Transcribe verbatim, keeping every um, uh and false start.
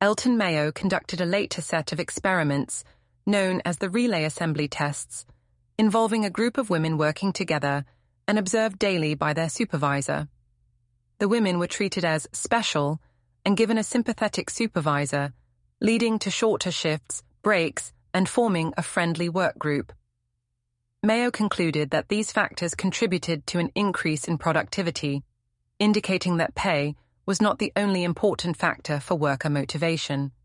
Elton Mayo conducted a later set of experiments known as the relay assembly tests, involving a group of women working together and observed daily by their supervisor. The women were treated as special and given a sympathetic supervisor, leading to shorter shifts, breaks, and forming a friendly work group. Mayo concluded that these factors contributed to an increase in productivity, indicating that pay was not the only important factor for worker motivation.